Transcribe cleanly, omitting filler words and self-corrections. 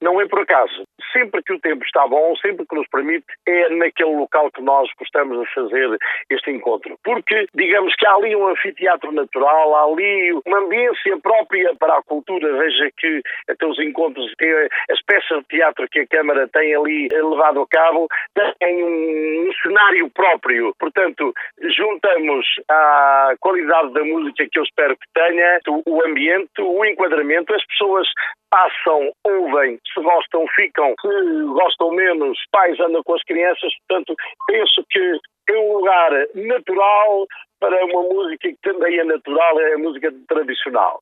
Não é por acaso. Sempre que o tempo está bom, sempre que nos permite, é naquele local que nós gostamos de fazer este encontro. Porque, digamos que há ali um anfiteatro natural, há ali uma ambiência própria para a cultura. Veja que até os encontros, as peças de teatro que a Câmara tem ali levado a cabo, têm um cenário próprio. Portanto, juntamos à qualidade da música que eu espero que tenha, o ambiente, o enquadramento, as pessoas passam, ouvem, se gostam, ficam, se gostam menos, pais andam com as crianças, portanto, penso que é um lugar natural para uma música que também é natural, é a música tradicional.